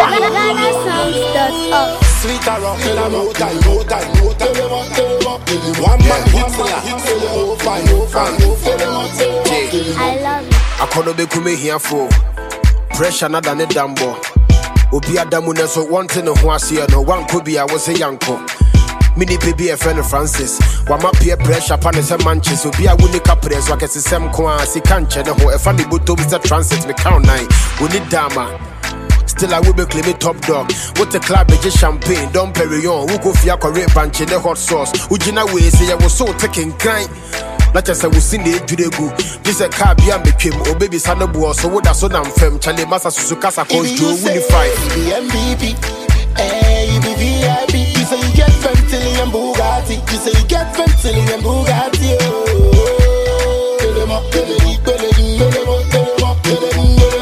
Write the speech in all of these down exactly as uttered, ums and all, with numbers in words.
Ghana Sounds dot org. Sweet around, no time, no time, no time. One man hits me, hits me, oh fine, oh fine, oh fine. I love you. I can't be coming here for pressure, not than a dambo. Obi Adamu neso one thing who I see no one could be I was a yanko. Mini baby a friend of Francis. Wama peer pressure upon the manches. So be a winning couple as well as the same coin. See can't channel who a funny boot to Mister Transit me count nine. We need dama. Still I will be claiming top dog. What a club is champagne, Dom Perignon. Who go for your bunch in the hot sauce. Ujina way say I was so taking kind. Not just I was seeing the Judegu. This a car beyond became or baby son of boss. So what I saw them fem Charlie Massa Susukasa coach to unify. The M V P, eh, you be V I P. You say you get Bentley and Bugatti. You say you get Bentley and Bugatti. Oh, tell them up, tell them up, tell them up, tell them up, tell them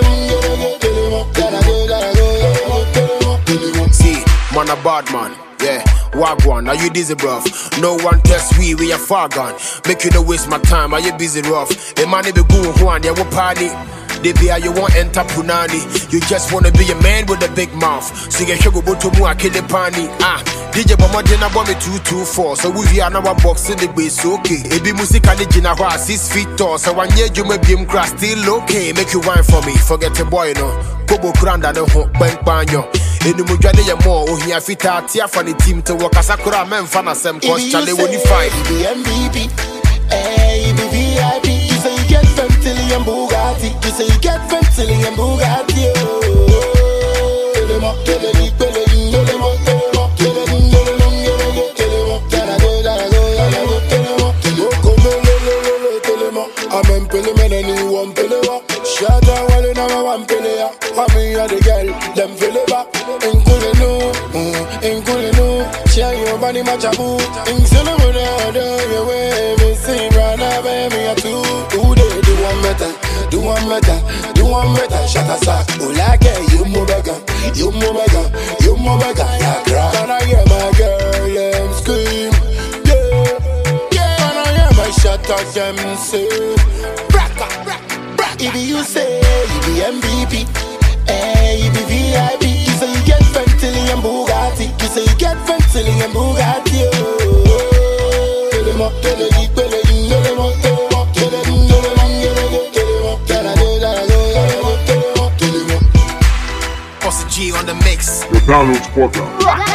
up. See, man a bad man, yeah. Wagwan, are you dizzy, bruv? No one test we, we are far gone. Make you no waste my time, are you busy rough? A man be go one, yeah, what party? They be how you want enter punani. You just wanna be a man with a big mouth. So you should go to mu a kill the pani. Ah, D J Bomodina bomb me two two four. So we are now box in the base, okay. Ebi musica ni jina wa six feet tall. So one year you may be him crash still okay. Make you wine for me, forget the boy no. Kobo granda no ho bank banyo. Enu mujane ya mo oh here fita tia for the team to work as akura men fan asem cause Charlie woni fight. The M V P, eh, the V I P. You say you get Bentley and Bugatti. You say you get Bentley and Bugatti. Oh, tell them up, tell them up, tell them up, tell them up, tell them up, tell them up, tell them up, tell them up, tell them up, tell them up. Come on, tell them up. I'm in Pele, man, and you want Pele. Shut down while you never want Pele. I'm in the girl, them Pele back. In Kulenu, in Kulenu, share your body, my chabu. In Solomon, your way, we see, run up, baby, a two. Who they do one better, do one better, do one better, shut us up. Who like it, you move better, you move better, you move better, yeah, cry. Can I hear my girl, them scream, yeah, yeah. Can I hear my shut up, them say, braka, braka. If you say, you be M V P, eh, you be V I P. You say you get Bentley and Bugatti. You say you get Bentley and Bugatti. Oh, tell them up, tell them up, tell them up, tell them up, tell them up, tell them up, tell them up, tell them up, tell them up, tell them up. Boss G on the mix. The Download Podcast.